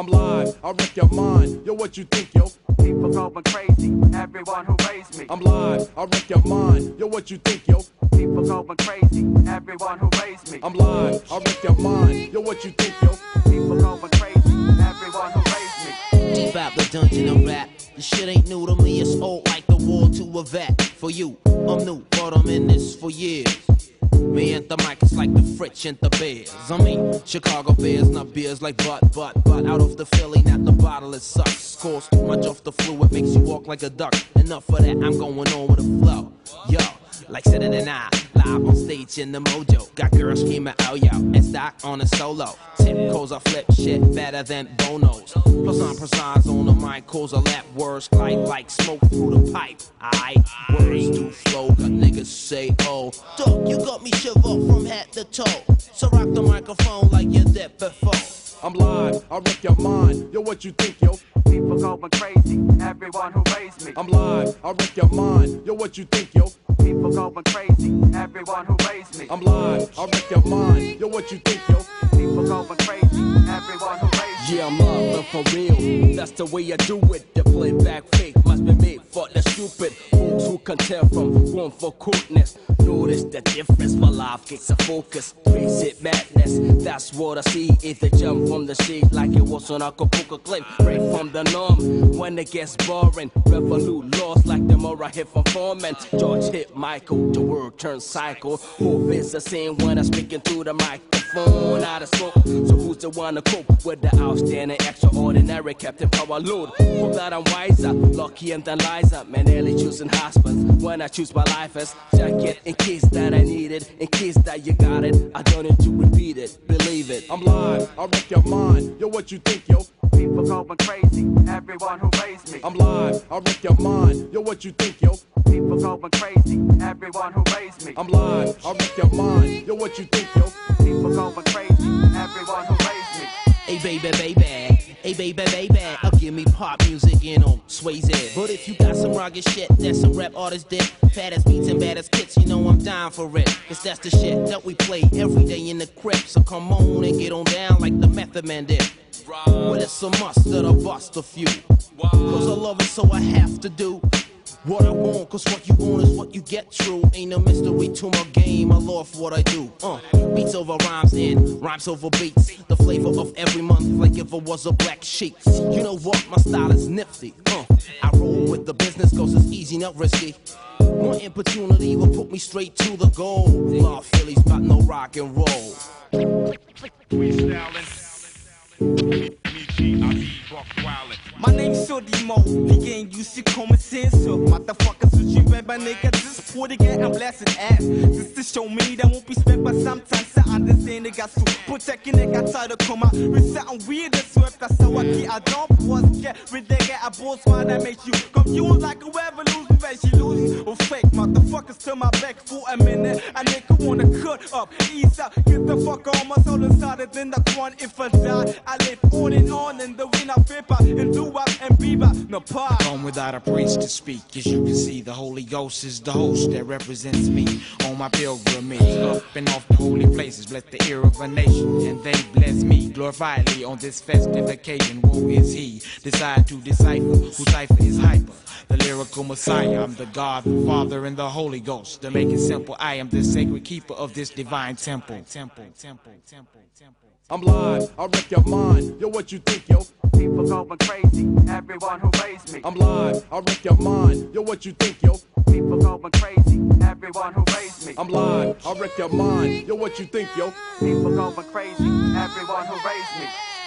I'm live, I'll wreck your mind. Yo, what you think, yo? People going crazy, everyone who raised me. I'm live, I'll wreck your mind. Yo, what you think, yo? People going crazy, everyone who raised me. I'm live, I'll wreck your mind. Yo, what you think, yo? People going crazy, everyone who raised me. Deep out the dungeon of rap. This shit ain't new to me, it's old like the war to a vet. For you, I'm new, but I'm in this for years. Me and the mic is like the French and the Bears. I mean, Chicago Bears, not beers like but out of the Philly, not the bottle, it sucks. Scores too much off the fluid, makes you walk like a duck. Enough of that, I'm going on with the flow. Yo, like Saturday and I, live on stage in the mojo. Got girls screaming, oh yo, and stock on a solo. Tip calls I flip shit better than Bono's. Plus I'm precise on the mic, calls a lap words glide like smoke through the pipe. Aight, words do flow, got niggas say, oh, dog, you got me shiver from head to toe. So rock the microphone like you did before. I'm live, I'll wreck your mind. Yo, what you think, yo? People going crazy, everyone who raised me. I'm live, I'll wreck your mind. Yo, what you think, yo? People going crazy, everyone who raised me. I'm live, I'll wreck your mind. Yo, what you think, yo? People going crazy, everyone who raised me. Yeah, I'm live for real. That's the way I do it. The playback fake must be made for the stupid fools who can tell from one for coolness. Notice the difference. My life gets a focus. Face it, madness. That's what I see. If they jump from the seat like it was on Acapulco clip. Break from the norm when it gets boring. Revolute lost like the more I hit from Foreman. George hit Michael. The world turns cycle. Hope is the same when I'm speaking through the microphone. Out of smoke. So who's the one to cope with the outstanding, extraordinary Captain Power Load? Hope that I'm wiser, luckier than Liza. Man, nearly choosing husbands when I choose my life as jacket. In case that I need it, in case that you got it, I don't need to repeat it, believe it. I'm live, I'll wreck your mind. Yo, what you think, yo? People going crazy, everyone who raised me. I'm live, I'll wreck your mind. Yo, what you think, yo? People going crazy, everyone who raised me. I'm live, I'll wreck your mind. Yo, what you think, yo? People going crazy, everyone who raised me. Hey baby, baby, hey baby, baby, give me pop music and Swayze. But if you got some rugged shit, that's some rap artists did. Fattest beats and baddest kits, you know I'm down for it. Cause that's the shit that we play every day in the crib. So come on and get on down like the Method Man did. Well, it's a must that I bust a few. Cause I love it, so I have to do what I want, cause what you want is what you get, true. Ain't no mystery to my game, I love what I do. Beats over rhymes and rhymes over beats. The flavor of every month, like if it was a black sheep. You know what, my style is nifty. I roll with the business cause it's easy, not risky. More opportunity will put me straight to the goal. Law Philly's got no rock and roll. My name's Shorty Mo, the game used to common sense. So motherfuckers who you read my nigga just pour again, I'm blasting ass. Just to show me that won't be spent, but sometimes I understand it got so protecting it, got tired of come out with something weird and swept. That's how I get, I don't pause, get rid of it, I boss why that makes you confused like a revolution, when she lose. Or fake motherfuckers to my back for a minute. A nigga wanna cut up, ease up, get the fuck on my soul inside it, then the one if I die. I live on in the wind of paper and do up and bebop, no pop. Come without a priest to speak. As you can see, the Holy Ghost is the host that represents me on my pilgrimage. Up and off the holy places, bless the ear of a nation, and they bless me glorifiedly on this festive occasion. Woe is he, decide to decipher whose cipher is hyper. The lyrical Messiah, I'm the God, the Father, and the Holy Ghost. To make it simple, I am the sacred keeper of this divine temple. I'm live, I'll wreck your mind. Yo, what you think, yo? People going crazy, everyone who raised me. I'm live, I'll wreck your mind. Yo, what you think, yo? People going crazy, everyone who raised me. I'm live, I'll wreck your mind. Yo, what you think, yo? People going crazy, everyone who raised me.